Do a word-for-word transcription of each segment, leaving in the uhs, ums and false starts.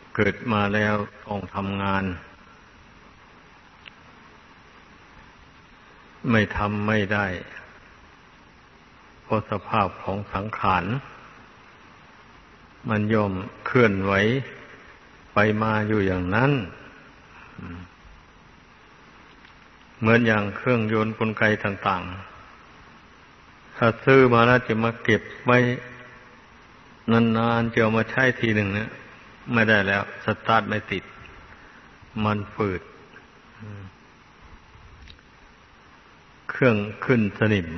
เกิดมาแล้วต้องทำงานไม่ทำไม่ได้เพราะสภาพของสังขารมันย่อมเคลื่อนไหวไปมาอยู่อย่างนั้นเหมือนอย่างเครื่องยนต์กลไกต่างๆถ้าซื้อมาแล้วจะมาเก็บไว้นานๆจะเอามาใช้ทีหนึ่งเนี่ยไม่ได้แล้วสตาร์ทไม่ติดมันฝืดเครื่องขึ้นสนิม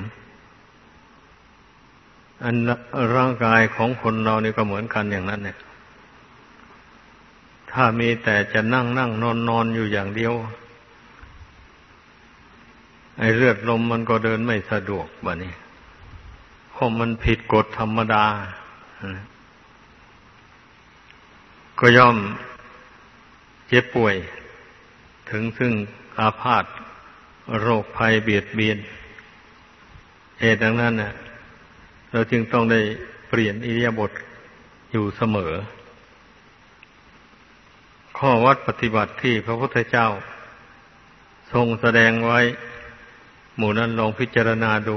อันร่างกายของคนเรานี่ก็เหมือนกันอย่างนั้นเนี่ยถ้ามีแต่จะนั่งนั่งนอนนอนอยู่อย่างเดียวไอ้เลือดลมมันก็เดินไม่สะดวกบัดนี้เพราะมันผิดกฎธรรมดาก็ย่อมเจ็บป่วยถึงซึ่งอาพาธโรคภัยเบียดเบียนเหตุดังนั้นน่ะเราจึงต้องได้เปลี่ยนอิริยาบถอยู่เสมอข้อวัดปฏิบัติที่พระพุทธเจ้าทรงแสดงไว้หมู่นั้นลองพิจารณาดู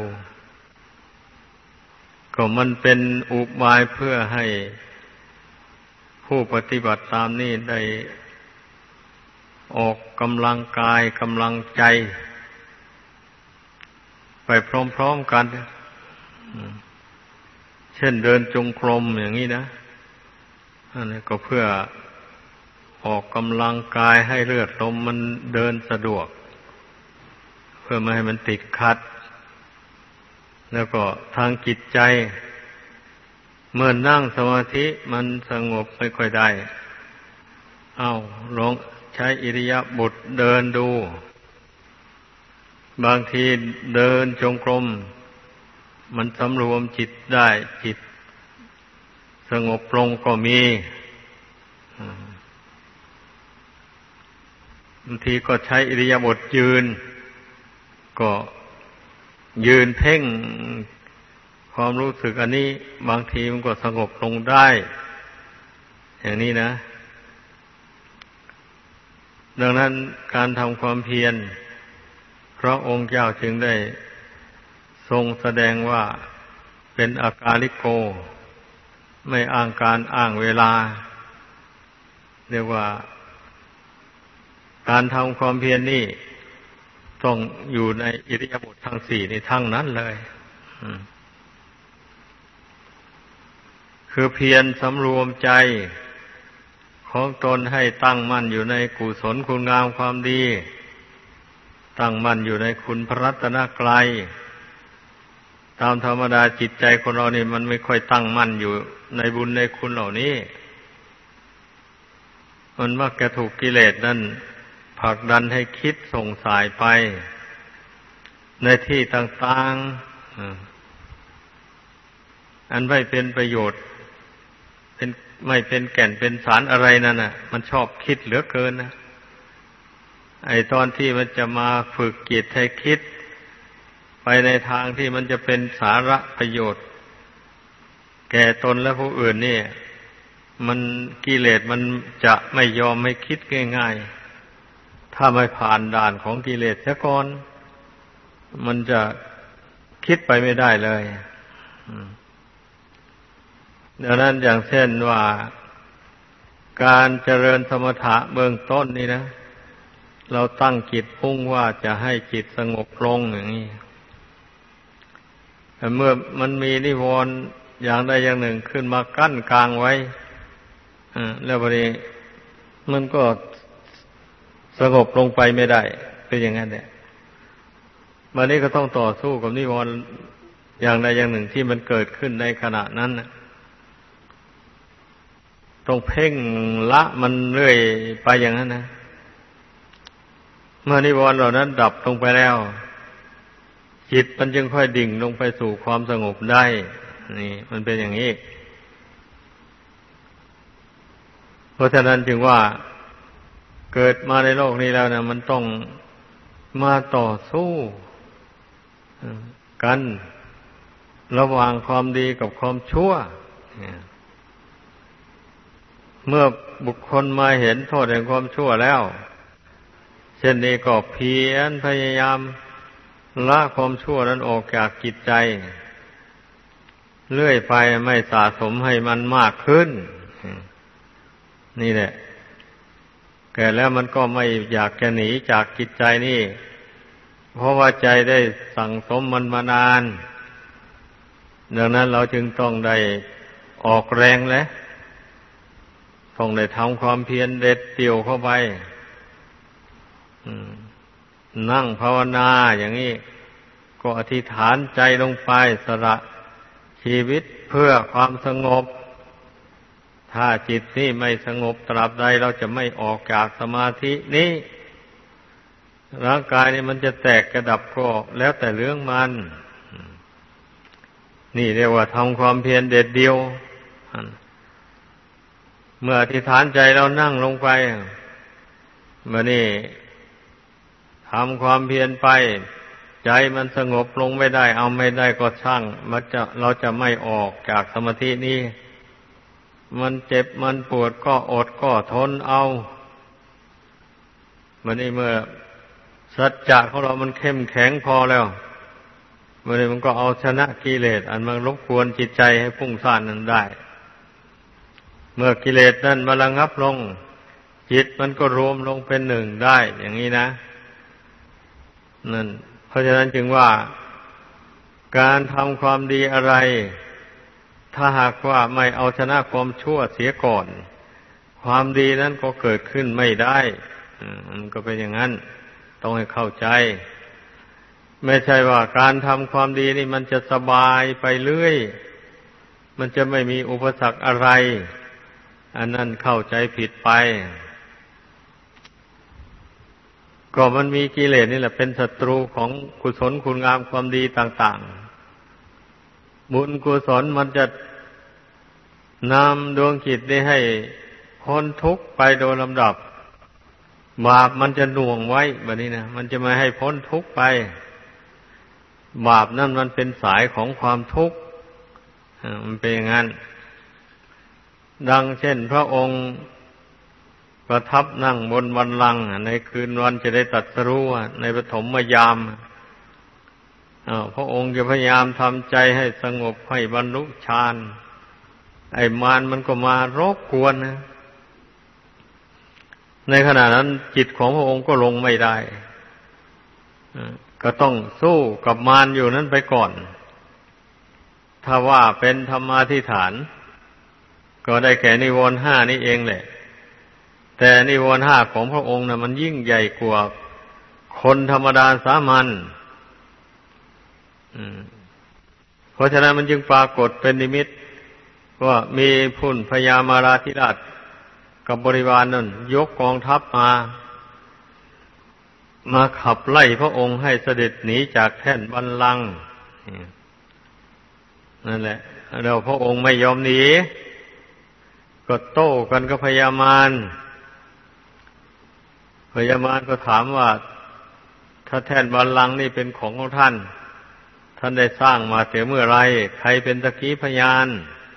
ก็มันเป็นอุบายเพื่อให้ผู้ปฏิบัติตามนี้ได้ออกกำลังกายกำลังใจไปพร้อมๆกันเช่นเดินจงกรมอย่างนี้นะอันนี้ก็เพื่อออกกำลังกายให้เลือดลมมันเดินสะดวกเพื่อไม่ให้มันติดขัดแล้วก็ทางจิตใจเมื่อนั่งสมาธิมันสงบไม่ค่อยได้เอาลองใช้อิริยาบถเดินดูบางทีเดินจงกรมมันสำรวมจิตได้จิตสงบลงก็มีบางทีก็ใช้อิริยาบถยืนก็ยืนเพ่งความรู้สึกอันนี้บางทีมันก็สงบลงได้อย่างนี้นะดังนั้นการทำความเพียรพระองค์เจ้าจึงได้ทรงแสดงว่าเป็นอากาลิโกไม่อ้างการอ้างเวลาเรียกว่าการทำความเพียรนี่ต้องอยู่ในอิริยาบถทั้งสี่นี่ทั้งนั้นเลยคือเพียรสำรวมใจของตนให้ตั้งมั่นอยู่ในกุศลคุณงามความดีตั้งมั่นอยู่ในคุณพระรัตนกรัยตามธรรมดาจิตใจคนเรานี่มันไม่ค่อยตั้งมั่นอยู่ในบุญในคุณเหล่านี้มันมักจะถูกกิเลสนั่นผลักดันให้คิดส่งสายไปในที่ต่างๆอันไม่เป็นประโยชน์เป็นไม่เป็นแก่นเป็นสารอะไรนั่นน่ะมันชอบคิดเหลือเกินนะไอ้ตอนที่มันจะมาฝึกจิตให้คิดไปในทางที่มันจะเป็นสาระประโยชน์แก่ตนและผู้อื่นนี่มันกิเลสมันจะไม่ยอมให้คิดง่ายๆถ้าไม่ผ่านด่านของกิเลสเสียก่อนมันจะคิดไปไม่ได้เลยดังนั้นอย่างเช่นว่าการเจริญสมถะเบื้องต้นนี่นะเราตั้งจิตพุ่งว่าจะให้จิตสงบลงอย่างนี้แต่เมื่อมันมีนิวรณ์อย่างใดอย่างหนึ่งขึ้นมากั้นกลางไว้แล้วพอดีมันก็สงบลงไปไม่ได้เป็นอย่างนั้นแหละวันนี้ก็ต้องต่อสู้กับนิวรณ์อย่างใดอย่างหนึ่งที่มันเกิดขึ้นในขณะนั้นต้องเพ่งละมันเรื่อยไปอย่างนั้นนะเมื่อนิวรณ์เหล่านั้นดับลงไปแล้วจิตมันจึงค่อยดิ่งลงไปสู่ความสงบได้นี่มันเป็นอย่างนี้เพราะฉะนั้นจึงว่าเกิดมาในโลกนี้แล้วนะมันต้องมาต่อสู้กันระหว่างความดีกับความชั่วเมื่อบุคคลมาเห็นโทษแห่งความชั่วแล้วเช่นนี้ก็เพียรพยายามละความชั่วนั้นออกจากจิตใจเรื่อยไปไม่สะสมให้มันมากขึ้นนี่แหละแก่แล้วมันก็ไม่อยากจะหนีจากจิตใจนี่เพราะว่าใจได้สั่งสมมันมานานดังนั้นเราจึงต้องได้ออกแรงและต้องได้ทำความเพียรเด็ดเดี่ยวเข้าไปนั่งภาวนาอย่างนี้ก็อธิษฐานใจลงไปสละชีวิตเพื่อความสงบถ้าจิตนี่ไม่สงบตราบใดเราจะไม่ออกจากสมาธินี้ร่างกายนี่มันจะแตกกระดับก็แล้วแต่เรื่องมันนี่เรียกว่าทำความเพียรเด็ดเดียวเมื่ออธิษฐานใจเรานั่งลงไปเมื่อนี่ทำความเพียรไปใจมันสงบลงไม่ได้เอาไม่ได้ก็ช่างมันจะเราจะไม่ออกจากสมาธินี้มันเจ็บมันปวดก็อดก็ทนเอามันนี่เมื่อสัจจะของเรามันเข้มแข็งพอแล้วมันนี่มันก็เอาชนะกิเลสอันมันรบกวนจิตใจให้พุ่งซ่านนั้นได้เมื่อกิเลสนั้นมันระงับลงจิตมันก็รวมลงเป็นหนึ่งได้อย่างนี้นะนั่นเพราะฉะนั้นจึงว่าการทำความดีอะไรถ้าหากว่าไม่เอาชนะความชั่วเสียก่อนความดีนั้นก็เกิดขึ้นไม่ได้มันก็เป็นอย่างนั้นต้องให้เข้าใจไม่ใช่ว่าการทำความดีนี่มันจะสบายไปเรื่อยมันจะไม่มีอุปสรรคอะไรอันนั้นเข้าใจผิดไปก็มันมีกิเลสนี่แหละเป็นศัตรูของกุศลคุณงามความดีต่างๆบุญกุศลมันจะนำดวงจิตนี้ให้พ้นทุกข์ไปโดยลำดับบาปมันจะหน่วงไว้แบบนี้นะมันจะไม่ให้พ้นทุกข์ไปบาปนั่นมันเป็นสายของความทุกข์มันเป็นอย่างนั้นดังเช่นพระองค์ประทับนั่งบนบัลลังก์ในคืนวันจะได้ตรัสรู้ในปฐมยามพระองค์จะพยายามทำใจให้สงบให้บรรลุฌานไอ้มารมันก็มารบกวนนะในขณะนั้นจิตของพระองค์ก็ลงไม่ได้ก็ต้องสู้กับมารอยู่นั้นไปก่อนถ้าว่าเป็นธรรมาธิฐานก็ได้แก่นิวรณ์ห้านี่เองแหละแต่นิวรณ์ห้าของพระองค์นะมันยิ่งใหญ่กว่าคนธรรมดาสามัญเพราะฉะนั้นมันจึงปรากฏเป็นนิมิตว่ามีพุ่นพญามาราธิราชกับบริวารนั่นยกกองทัพมามาขับไล่พระองค์ให้เสด็จหนีจากแท่นบัลลังก์นั่นแหละแล้วพระองค์ไม่ยอมหนีก็โต้กันกับพญามารพญามารก็ถามว่าถ้าแท่นบัลลังก์นี่เป็นของของท่านท่านได้สร้างมาแต่เมื่อไรใครเป็นสักขีพยาน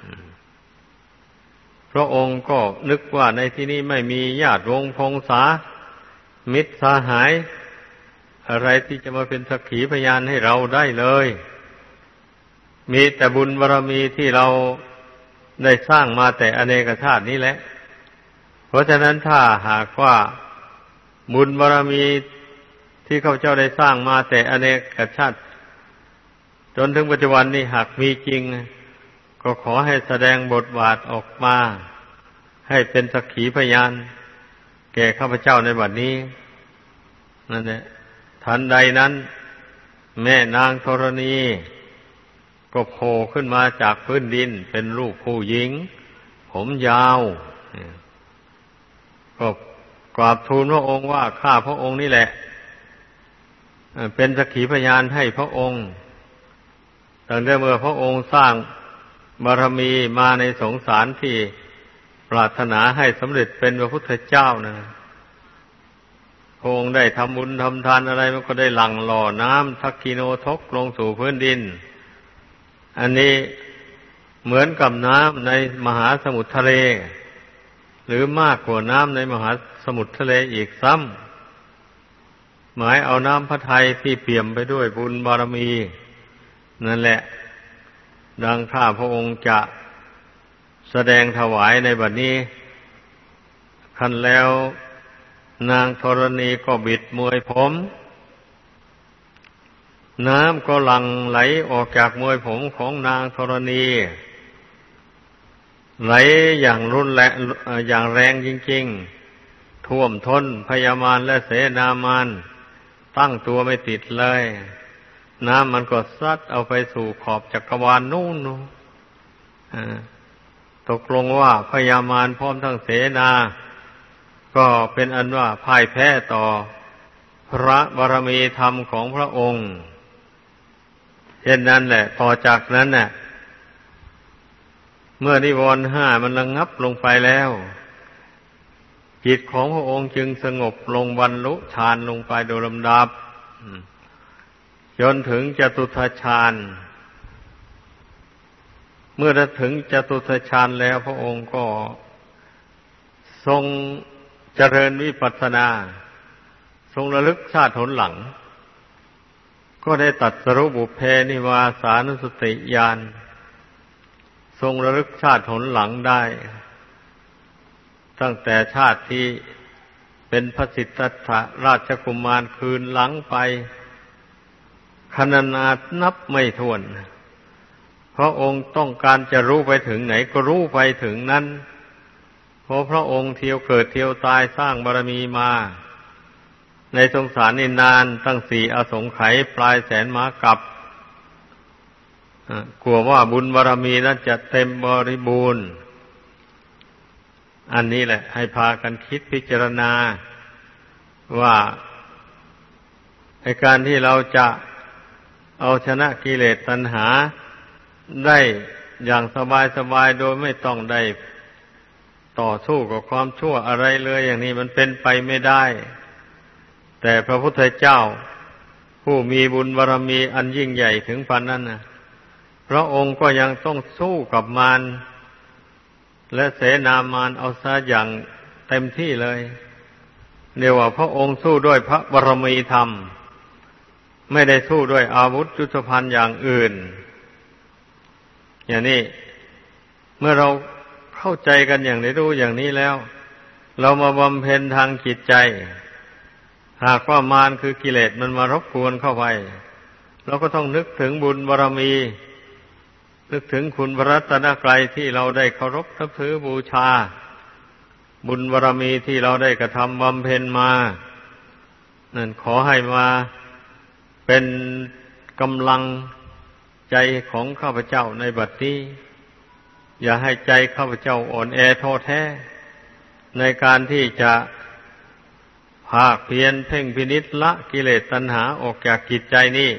พระองค์ก็นึกว่าในที่นี้ไม่มีญาติวงศ์พงศามิตรสหายอะไรที่จะมาเป็นสักขีพยานให้เราได้เลยมีแต่บุญบารมีที่เราได้สร้างมาแต่อเนกชาตินี้แหละเพราะฉะนั้นถ้าหากว่าบุญบารมีที่ข้าพเจ้าได้สร้างมาแต่อเนกชาติจนถึงปัจจุบันนี้หากมีจริงก็ขอให้แสดงบทบาทออกมาให้เป็นสักขีพยานแก่ข้าพเจ้าในบัดนี้นั่นแหละทันใดนั้นแม่นางธรณีก็โผล่ขึ้นมาจากพื้นดินเป็นรูปผู้หญิงผมยาวก็กราบทูลพระองค์ว่าข้าพระองค์นี่แหละเป็นสักขีพยานให้พระองค์ตั้งแต่เมื่อพระองค์สร้างบารมีมาในสงสารที่ปรารถนาให้สำเร็จเป็นพระพุทธเจ้านะพระองค์ได้ทำบุญทำทานอะไรมันก็ได้หลั่งหล่อน้ำทักกิโนทกลงสู่พื้นดินอันนี้เหมือนกับน้ำในมหาสมุทรทะเลหรือมากกว่าน้ำในมหาสมุทรทะเลอีกซ้ำหมายเอาน้ำพระทัยที่เปี่ยมไปด้วยบุญบารมีนั่นแหละดังข้าพระองค์จะแสดงถวายในบัดนี้คันแล้วนางธรณีก็บิดมวยผมน้ำก็หลั่งไหลออกจากมวยผมของนางธรณีไหลอย่างรุนแรงอย่างแรงจริงๆท่วมท้นพญามารและเสนามารตั้งตัวไม่ติดเลยน้ำมันก็ซัดเอาไปสู่ขอบจักรวาลนู่นตกลงว่าพญามารพร้อมทั้งเสนาก็เป็นอันว่าพ่ายแพ้ต่อพระบารมีธรรมของพระองค์เช่นนั้นแหละต่อจากนั้นน่ะเมื่อนิวรณ์ห้ามันระงับลงไปแล้วจิตของพระองค์จึงสงบลงบรรลุฌานลงไปโดยลำดับจนถึงจตุตถฌานเมื่อถึงจตุตถฌานแล้วพระองค์ก็ทรงเจริญวิปัสสนาทรงระลึกชาติหนหลังก็ได้ตรัสรู้บุพเพนิวาสานุสติญาณทรงระลึกชาติหนหลังได้ตั้งแต่ชาติที่เป็นพระสิทธัตถะราชกุมารคืนหลังไปขนาดนับไม่ถ้วนเพราะองค์ต้องการจะรู้ไปถึงไหนก็รู้ไปถึงนั้นเพราะพระองค์เที่ยวเกิดเที่ยวตายสร้างบารมีมาในสงสารนี่นานตั้งสี่อสงไขยปลายแสนม้ากับกลัวว่าบุญบารมีนั้นจะเต็มบริบูรณ์อันนี้แหละให้พากันคิดพิจารณาว่าในการที่เราจะเอาชนะกิเลสตัณหาได้อย่างสบายๆโดยไม่ต้องได้ต่อสู้กับความชั่วอะไรเลยอย่างนี้มันเป็นไปไม่ได้แต่พระพุทธเจ้าผู้มีบุญบารมีอันยิ่งใหญ่ถึงปานนั้นนะพระองค์ก็ยังต้องสู้กับมารและเสนามารเอาซะอย่างเต็มที่เลยเรียกว่าพระองค์สู้ด้วยพระบารมีธรรมไม่ได้สู้ด้วยอาวุธยุทโธภัณฑ์อย่างอื่นอย่างนี้เมื่อเราเข้าใจกันอย่างนี้รู้อย่างนี้แล้วเรามาบำเพ็ญทางจิตใจหากว่ามารคือกิเลสมันมารบกวนเข้าไปเราก็ต้องนึกถึงบุญบารมีนึกถึงคุณพระรัตนตรัยที่เราได้เคารพนับถือบูชาบุญบารมีที่เราได้กระทำบำเพ็ญมานั่นขอให้มาเป็นกำลังใจของข้าพเจ้าในบัดนี้อย่าให้ใจข้าพเจ้าอ่อนแอท้อแท้ในการที่จะภาคเพียรเพ่งพินิจละกิเลสตัณหาออกจากจิตใจนี้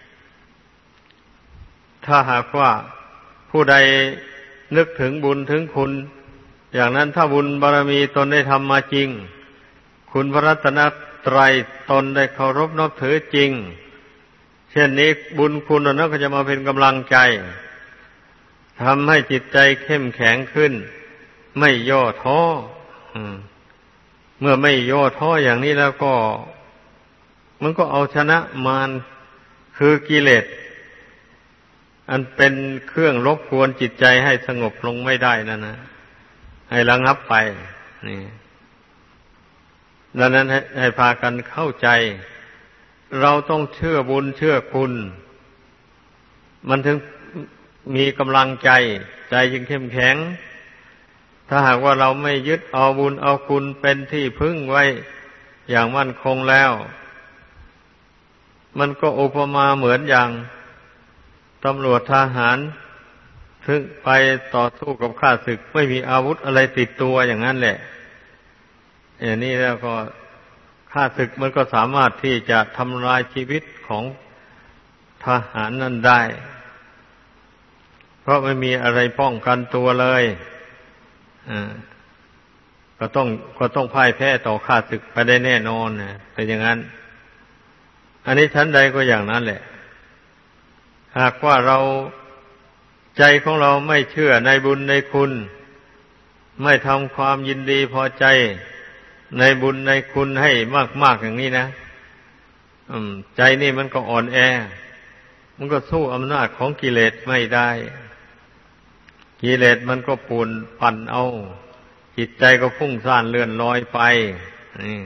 ถ้าหากว่าผู้ใดนึกถึงบุญถึงคุณอย่างนั้นถ้าบุญบารมีตนได้ทำมาจริงคุณพระรัตนตรัยตนได้เคารพนับถือจริงเช่นนี้บุญคุณนั้นก็จะมาเป็นกำลังใจทำให้จิตใจเข้มแข็งขึ้นไม่ย่อท้อเมื่อไม่ย่อท้ออย่างนี้แล้วก็มันก็เอาชนะมารคือกิเลสอันเป็นเครื่องรบกวนจิตใจให้สงบลงไม่ได้นั่นนะให้ระงับไปนี่ดังนั้นให้ให้พากันเข้าใจเราต้องเชื่อบุญเชื่อคุณมันถึงมีกำลังใจใจจึงเข้มแข็งถ้าหากว่าเราไม่ยึดเอาบุญเอาคุณเป็นที่พึ่งไว้อย่างมั่นคงแล้วมันก็อุปมาเหมือนอย่างตำรวจทหารถึงไปต่อสู้กับข้าศึกไม่มีอาวุธอะไรติดตัวอย่างนั้นแหละอย่างนี้แล้วก็ข้าศึกมันก็สามารถที่จะทำลายชีวิตของทหารนั้นได้เพราะไม่มีอะไรป้องกันตัวเลยอ่าก็ต้องก็ต้องพ่ายแพ้ต่อข้าศึกไปได้แน่นอนนะแต่อย่างนั้นอันนี้ชั้นใดก็อย่างนั้นแหละหากว่าเราใจของเราไม่เชื่อในบุญในคุณไม่ทำความยินดีพอใจในบุญในคุณให้มากๆอย่างนี้นะใจนี่มันก็อ่อนแอมันก็สู้อำนาจของกิเลสไม่ได้กิเลสมันก็ปูนปั่นเอาจิตใจก็ฟุ้งซ่านเลื่อนลอยไปนี่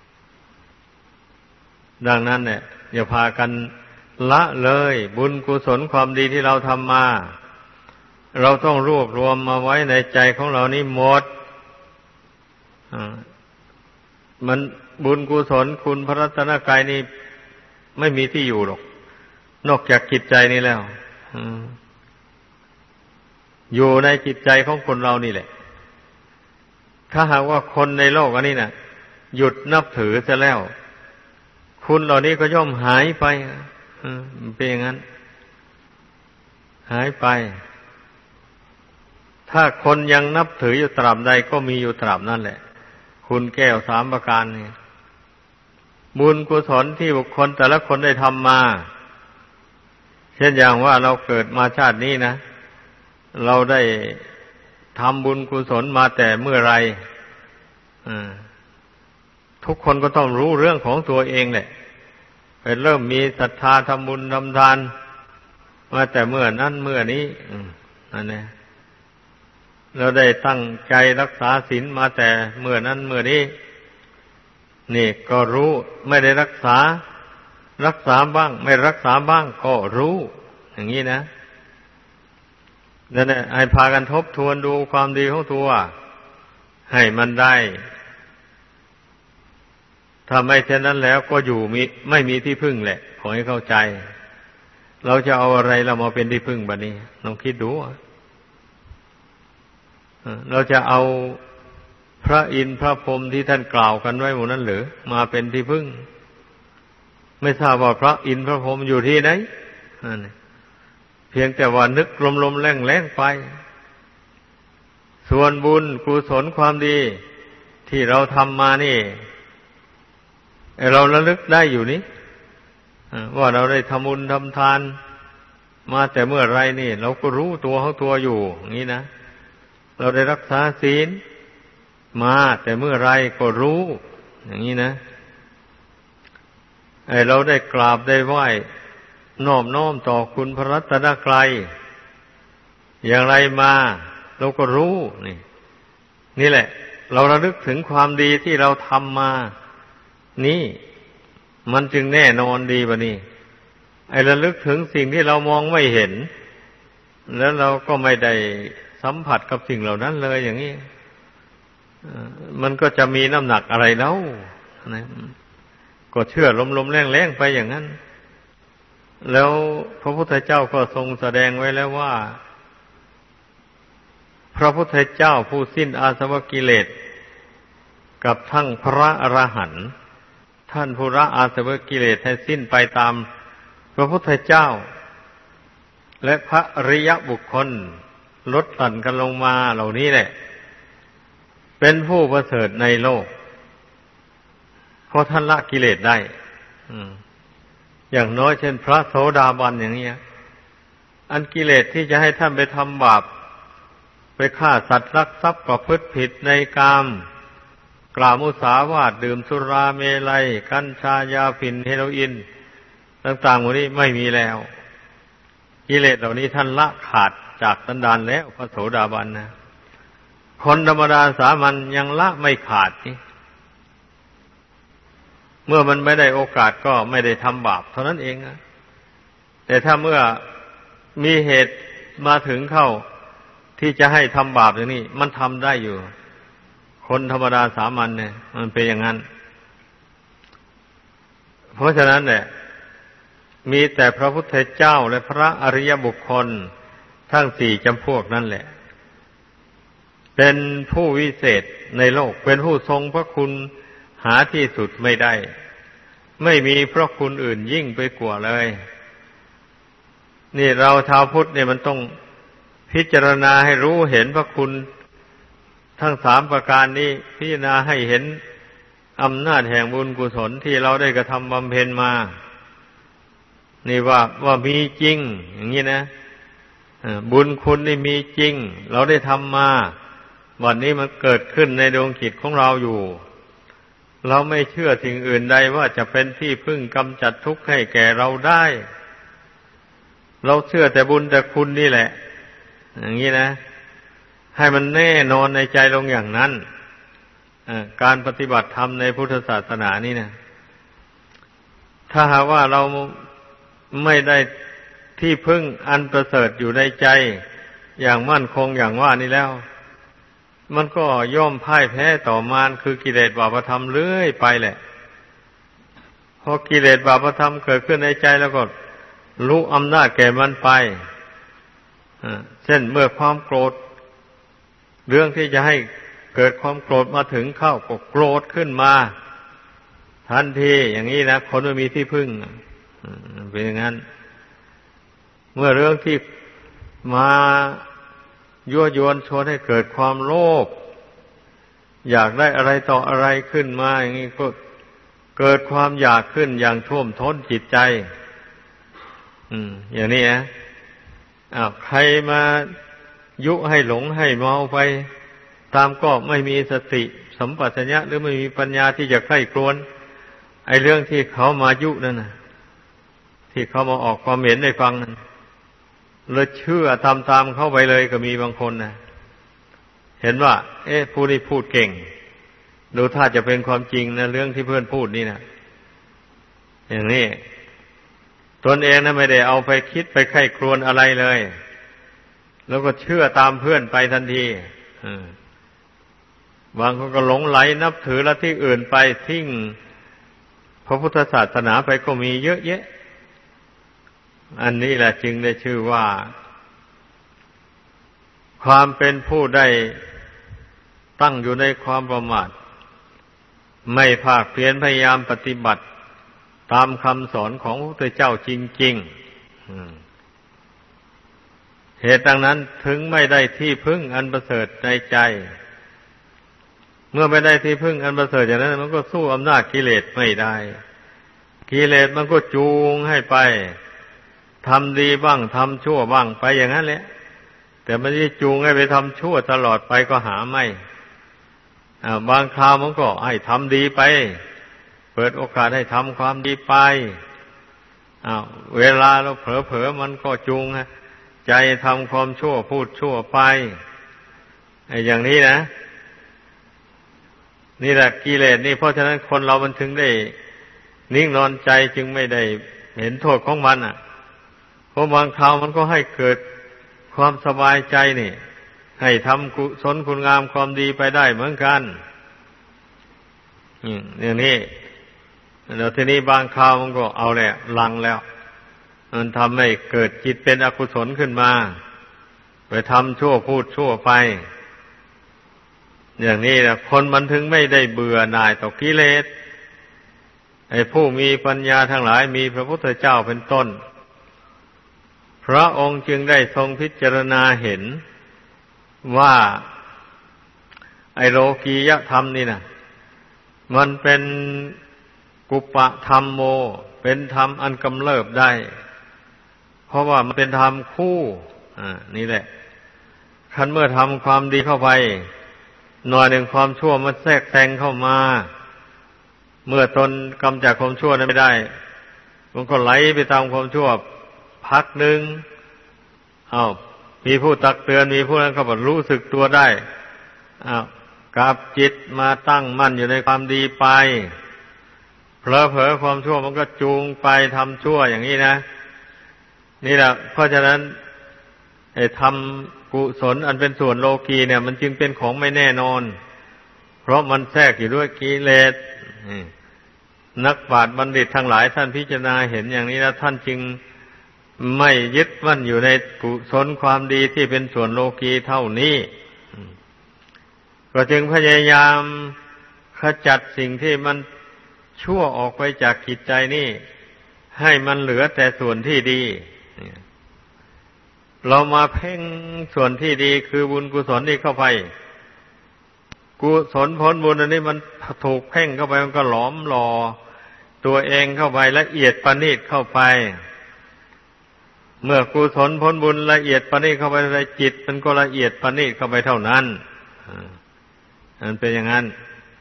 ดังนั้นเนี่ยอย่าพากันละเลยบุญกุศลความดีที่เราทำมาเราต้องรวบรวมมาไว้ในใจของเรานี่หมดมันบุญกุศลคุณพระรัตนกรัยนี่ไม่มีที่อยู่หรอกนอกจากจิตใจนี่แล้วอยู่ในจิตใจของคนเรานี่แหละถ้าหากว่าคนในโลกอันนี้น่ะหยุดนับถือซะแล้วคุณเหล่านี้ก็ย่อมหายไปเป็นอย่างนั้นหายไปถ้าคนยังนับถืออยู่ตราบใดก็มีอยู่ตราบนั่นแหละคุณแก้วสามประการนี่บุญกุศลที่บุคคลแต่ละคนได้ทำมาเช่นอย่างว่าเราเกิดมาชาตินี้นะเราได้ทำบุญกุศลมาแต่เมื่อไรทุกคนก็ต้องรู้เรื่องของตัวเองแหละไปเริ่มมีศรัทธาทำบุญทำทานมาแต่เมื่อนั้นเมื่อนี้นั่นแหละเราได้ตั้งใจรักษาศีลมาแต่เมื่อนั้นเมื่อนี้นี่ก็รู้ไม่ได้รักษารักษาบ้างไม่รักษาบ้างก็รู้อย่างนี้นะนั่นแหละให้พากันทบทวนดูความดีของตัวให้มันได้ถ้าไม่เช่นนั้นแล้วก็อยู่มิไม่มีที่พึ่งแหละขอให้เข้าใจเราจะเอาอะไรเรามาเป็นที่พึ่งบัดนี้ลองคิดดูเราจะเอาพระอินทร์พระพรหมที่ท่านกล่าวกันไว้หมดนั้นหรือมาเป็นที่พึ่งไม่ทราบว่าพระอินทร์พระพรหมอยู่ที่ไหนเพียงแต่ว่านึกลมๆแรงๆไปส่วนบุญกุศลความดีที่เราทำมานี่เราระลึกได้อยู่นี่ว่าเราได้ทำบุญทำทานมาแต่เมื่อไรนี่เราก็รู้ตัวของตัวอยู่อย่างนี้นะเราได้รักษาศีลมาแต่เมื่อไรก็รู้อย่างนี้นะไอ้เราได้กราบได้ไหว้น้อมน้อมต่อคุณพระรัตนกรัยอย่างไรมาเราก็รู้นี่นี่แหละเราระลึกถึงความดีที่เราทำมานี่มันจึงแน่นอนดีบะนี่ไอ้ระลึกถึงสิ่งที่เรามองไม่เห็นแล้วเราก็ไม่ได้สัมผัสกับสิ่งเหล่านั้นเลยอย่างนี้มันก็จะมีน้ำหนักอะไรแล้วนะก็เชื่อลมๆแรงๆไปอย่างนั้นแล้วพระพุทธเจ้าก็ทรงแสดงไว้แล้วว่าพระพุทธเจ้าผู้สิ้นอาสวะกิเลสกับทั้งพระอรหันต์ท่านผู้ละอาสวะกิเลสให้สิ้นไปตามพระพุทธเจ้าและพระอริยบุคคลลดหลั่นกันลงมาเหล่านี้แหละเป็นผู้ประเสริฐในโลกเพราะท่านละกิเลสได้อย่างน้อยเช่นพระโสดาบันอย่างนี้อันกิเลสที่จะให้ท่านไปทำบาปไปฆ่าสัตว์รักทรัพย์ประพฤติผิดในกามกล่าวมุสาวาทดื่มสุราเมลัยกัญชายาฝิ่นเฮโรอีนต่างๆหมดนี้ไม่มีแล้วกิเลสเหล่านี้ท่านละขาดจากสันดานแล้วพระโสดาบันนะคนธรรมดาสามัญยังละไม่ขาดนี่เมื่อมันไม่ได้โอกาสก็ไม่ได้ทำบาปเท่านั้นเองนะแต่ถ้าเมื่อมีเหตุมาถึงเข้าที่จะให้ทำบาปอย่างนี้มันทำได้อยู่คนธรรมดาสามัญเนี่ยมันเป็นอย่างนั้นเพราะฉะนั้นเนี่ยมีแต่พระพุทธเจ้าและพระอริยบุคคลทั้งสี่จำพวกนั่นแหละเป็นผู้วิเศษในโลกเป็นผู้ทรงพระคุณหาที่สุดไม่ได้ไม่มีพระคุณอื่นยิ่งไปกว่าเลยนี่เราชาวพุทธเนี่ยมันต้องพิจารณาให้รู้เห็นพระคุณทั้งสามประการนี้พิจารณาให้เห็นอำนาจแห่งบุญกุศลที่เราได้กระทำบำเพ็ญมานี่ว่าว่ามีจริงอย่างนี้นะบุญคุณนี่มีจริงเราได้ทำมาวันนี้มันเกิดขึ้นในดวงจิตของเราอยู่เราไม่เชื่อสิ่งอื่นใดว่าจะเป็นที่พึ่งกำจัดทุกข์ให้แก่เราได้เราเชื่อแต่บุญแต่คุณนี่แหละอย่างนี้นะให้มันแน่นอนในใจลงอย่างนั้นการปฏิบัติธรรมในพุทธศาสนานี่นะถ้าหากว่าเราไม่ได้ที่พึ่งอันประเสริฐอยู่ในใจอย่างมั่นคงอย่างว่านี้แล้วมันก็ย่อมพ่ายแพ้ต่อมารคือกิเลสบาปธรรมเรื่อยไปแหละพอกิเลสบาปธรรมเกิดขึ้นในใจแล้วก็รู้อำนาจแก่มันไปเช่นเมื่อความโกรธเรื่องที่จะให้เกิดความโกรธมาถึงเข้าก็โกรธขึ้นมาทันทีอย่างนี้นะคนไม่มีที่พึ่งเป็นอย่างนั้นเมื่อเรื่องที่มายั่วยวนชวนให้เกิดความโลภอยากได้อะไรต่ออะไรขึ้นมาอย่างนี้ก็เกิดความอยากขึ้นอย่างท่วมท้นจิตใจอืมอย่างนี้นะอ้าวใครมายุให้หลงให้เมาไปตามก็ไม่มีสติสัมปชัญญะหรือไม่มีปัญญาที่จะใคร่ครวญไอ้เรื่องที่เขามายุนั่นน่ะที่เขามาออกความเห็นให้ฟังนั่นเลยเชื่อตามๆเข้าไปเลยก็มีบางคนนะเห็นว่าเอ๊ะผู้นี้พูดเก่งดูถ้าจะเป็นความจริงนะเรื่องที่เพื่อนพูดนี่นะอย่างนี้ตนเองนะไม่ได้เอาไปคิดไปไข้ครวญอะไรเลยแล้วก็เชื่อตามเพื่อนไปทันทีบางคนก็หลงไหลนับถือลัทธิอื่นไปทิ้งพระพุทธศาสนาไปก็มีเยอะแยะอันนี้แหละจึงได้ชื่อว่าความเป็นผู้ได้ตั้งอยู่ในความประมาทไม่ภาคเพียรพยายามปฏิบัติตามคำสอนของพระพุทธเจ้าจริงๆเหตุดังนั้นถึงไม่ได้ที่พึ่งอันประเสริฐในใจเมื่อไม่ได้ที่พึ่งอันประเสริฐอย่างนั้นมันก็สู้อำนาจกิเลสไม่ได้กิเลสมันก็จูงให้ไปทำดีบ้างทำชั่วบ้างไปอย่างนั้นแหละแต่มันจะจูงให้ไปทำชั่วตลอดไปก็หาไม่บางคราวมันก็ให้ทำดีไปเปิดโอกาสให้ทำความดีไปเวลาเราเผลอๆมันก็จูงใจทำความชั่วพูดชั่วไปอย่างนี้นะนี่แหละกิเลสนี่เพราะฉะนั้นคนเรามันถึงได้นิ่งนอนใจจึงไม่ได้เห็นโทษของมันอ่ะเพราะบางคราวมันก็ให้เกิดความสบายใจนี่ให้ทำกุศลคุณงามความดีไปได้เหมือนกันอย่างนี้แล้วทีนี้บางคราวมันก็เอาแหละลังแล้วมันทำให้เกิดจิตเป็นอกุศลขึ้นมาไปทำชั่วพูดชั่วไปอย่างนี้นะคนมันถึงไม่ได้เบื่อหน่ายต่อกิเลสไอ้ผู้มีปัญญาทั้งหลายมีพระพุทธเจ้าเป็นต้นพระองค์จึงได้ทรงพิจารณาเห็นว่าไอ้โลกียธรรมนี่นะมันเป็นกุปะธรรมโมเป็นธรรมอันกำเริบได้เพราะว่ามันเป็นธรรมคู่อ่านี่แหละคันเมื่อทำความดีเข้าไปหน่อยหนึ่งความชั่วมันแทรกแซงเข้ามาเมื่อตนกำจัดความชั่วนั้นไม่ได้มันก็ไหลไปตามความชั่วพักหนึ่งอ้าวมีผู้ตักเตือนมีผู้นั้นเขาบอกรู้สึกตัวได้อ้าวกลับจิตมาตั้งมั่นอยู่ในความดีไปเผลอๆความชั่วมันก็จูงไปทำชั่วอย่างนี้นะนี่แหละเพราะฉะนั้นไอ้ทำกุศลอันเป็นส่วนโลกีเนี่ยมันจึงเป็นของไม่แน่นอนเพราะมันแทรกอยู่ด้วยกิเลสนักปราชญ์บัณฑิตทั้งหลายท่านพิจารณาเห็นอย่างนี้แล้วท่านจึงไม่ยึดมั่นอยู่ในกุศลความดีที่เป็นส่วนโลกีเท่านี้ก็จึงพยายามขจัดสิ่งที่มันชั่วออกไปจากจิตใจนี่ให้มันเหลือแต่ส่วนที่ดีเรามาเพ่งส่วนที่ดีคือบุญกุศลนี่เข้าไปกุศลผลบุญอันนี้มันถูกเพ่งเข้าไปมันก็หลอมหล่อตัวเองเข้าไปละเอียดประณีตเข้าไปเมื่อกุศลผลบุญละเอียดประณีตเข้าไปในจิตมันก็ละเอียดประณีตเข้าไปเท่านั้นมันเป็นอย่างนั้น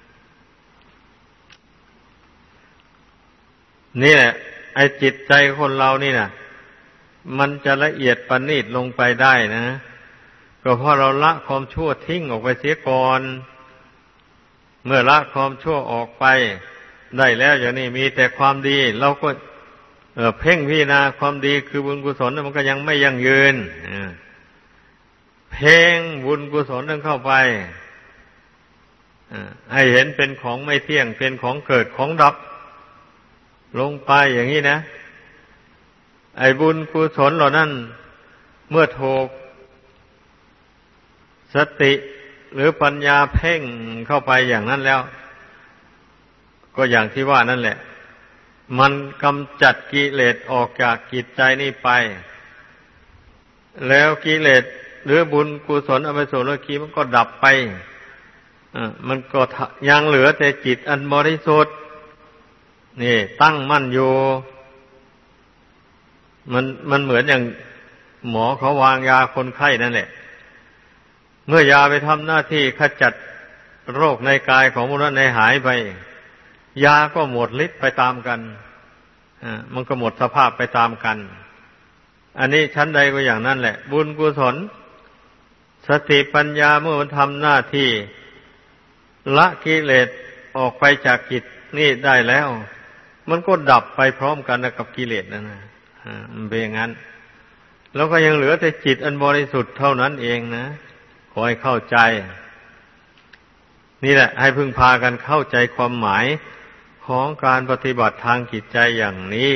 นี่แหละไอ้จิตใจคนเรานี่นะมันจะละเอียดประณีตลงไปได้นะก็เพราะเราละความชั่วทิ้งออกไปเสียก่อนเมื่อละความชั่วออกไปได้แล้วอย่างนี้มีแต่ความดีเราก็เอ่อเพ่งพิจารณาความดีคือบุญกุศลมันก็ยังไม่ยั่งยืนเพ่งบุญกุศลนั้นเข้าไปให้เห็นเป็นของไม่เที่ยงเป็นของเกิดของดับลงไปอย่างนี้นะไอ้บุญกุศลเหล่านั้นเมื่อถูกสติหรือปัญญาเพ่งเข้าไปอย่างนั้นแล้วก็อย่างที่ว่านั่นแหละมันกำจัดกิเลสออกจากจิตใจนี้ไปแล้วกิเลสหรือบุญกุศลอกุศลกิมันก็ดับไปอ่ามันก็ยังเหลือแต่จิตอันบริสุทธิ์นี่ตั้งมั่นอยู่มันมันเหมือนอย่างหมอเขาวางยาคนไข้นั่นแหละเมื่อยาไปทำหน้าที่ขจัดโรคในกายของมนุษย์ในหายไปยาก็หมดฤทธิ์ไปตามกันอ่ามันก็หมดสภาพไปตามกันอันนี้ชั้นใดก็อย่างนั้นแหละบุญกุศลสติปัญญาเมื่อมันทำหน้าที่ละกิเลสออกไปจากจิตนี่ได้แล้วมันก็ดับไปพร้อมกันกับกิเลสนั่นนะอ่ามันเป็นอย่างนั้นแล้วก็ยังเหลือแต่จิตอันบริสุทธิ์เท่านั้นเองนะขอให้เข้าใจนี่แหละให้พึงพากันเข้าใจความหมายของการปฏิบัติทางจิตใจอย่างนี้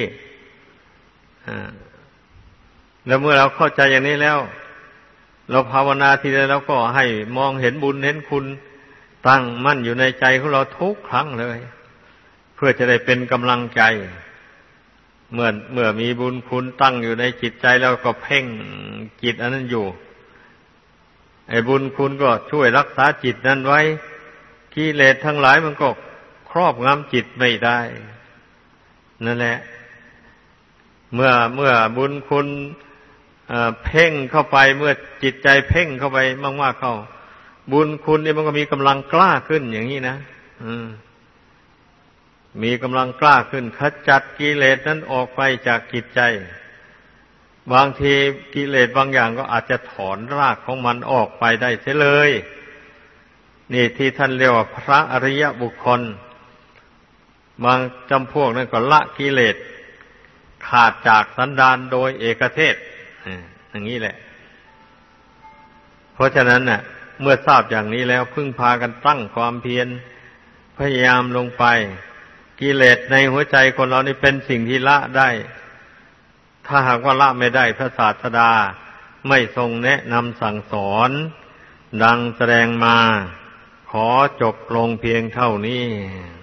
แล้วเมื่อเราเข้าใจอย่างนี้แล้วเราภาวนาทีใดเราก็ให้มองเห็นบุญเห็นคุณตั้งมั่นอยู่ในใจของเราทุกครั้งเลยเพื่อจะได้เป็นกำลังใจเมื่อเมื่อมีบุญคุณตั้งอยู่ในจิตใจแล้วก็เพ่งจิตอันนั้นอยู่ไอ้บุญคุณก็ช่วยรักษาจิตนั้นไว้กิเลสทั้งหลายมันก็ครอบงำจิตไม่ได้นั่นแหละเมื่อเมื่อบุญคุณเอ่อเพ่งเข้าไปเมื่อจิตใจเพ่งเข้าไปมากๆเข้าบุญคุณนี่มันก็มีกำลังกล้าขึ้นอย่างนี้นะอืมมีกำลังกล้าขึ้นขจัดกิเลสนั้นออกไปจากจิตใจบางทีกิเลสบางอย่างก็อาจจะถอนรากของมันออกไปได้เสียเลยนี่ที่ท่านเรียกว่าพระอริยบุคคลบางจำพวกนั้นก็ละกิเลสขาดจากสันดานโดยเอกเทศอย่างนี้แหละเพราะฉะนั้นน่ะเมื่อทราบอย่างนี้แล้วพึ่งพากันตั้งความเพียรพยายามลงไปกิเลสในหัวใจคนเรานี่เป็นสิ่งที่ละได้ถ้าหากว่าละไม่ได้พระศาสดาไม่ทรงแนะนำสั่งสอนดังแสดงมาขอจบลงเพียงเท่านี้